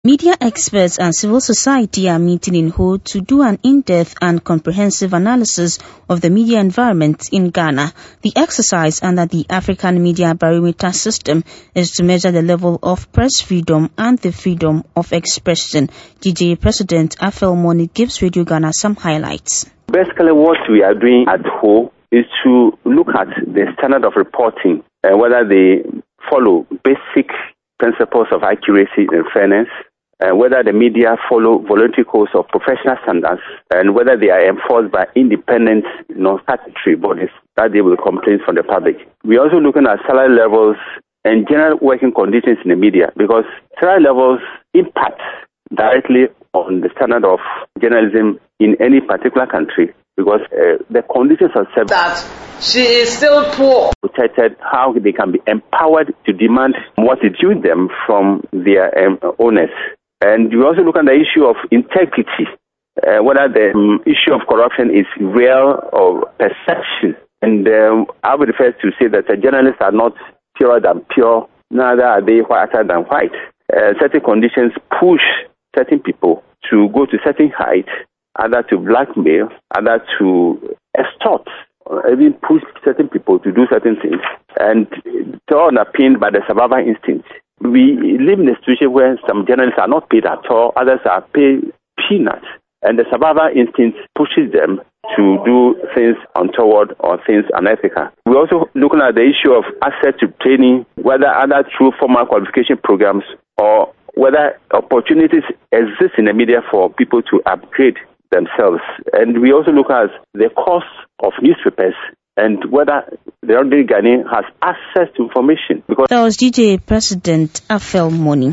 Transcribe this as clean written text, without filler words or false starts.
Media experts and civil society are meeting in Ho to do an in-depth and comprehensive analysis of the media environment in Ghana. The exercise under the African Media Barometer system is to measure the level of press freedom and the freedom of expression. GJA President Afel Moni gives Radio Ghana some highlights. Basically, what we are doing at Ho is to look at the standard of reporting and whether they follow basic principles of accuracy and fairness, whether the media follow voluntary codes of professional standards, and whether they are enforced by independent, non-statutory bodies that deal with complaints from the public. We are also looking at salary levels and general working conditions in the media, because salary levels impact directly on the standard of journalism in any particular country, because the conditions are set that she is still poor. Protected, how they can be empowered to demand what is due them from their owners. And we also look at the issue of integrity, whether the issue of corruption is real or perception. And I would prefer to say that the journalists are not purer than pure, neither are they whiter than white. Certain conditions push certain people to go to certain heights, either to blackmail, either to extort, or even push certain people to do certain things. And it's all underpinned by the survival instinct. We live in a situation where some journalists are not paid at all, others are paid peanuts. And the survival instinct pushes them to do things untoward or things unethical. We're also looking at the issue of access to training, whether either through formal qualification programs or whether opportunities exist in the media for people to upgrade themselves. And we also look at the cost of newspapers and whether the ordinary Ghanaian has access to information. That was GJA President Afel Moni.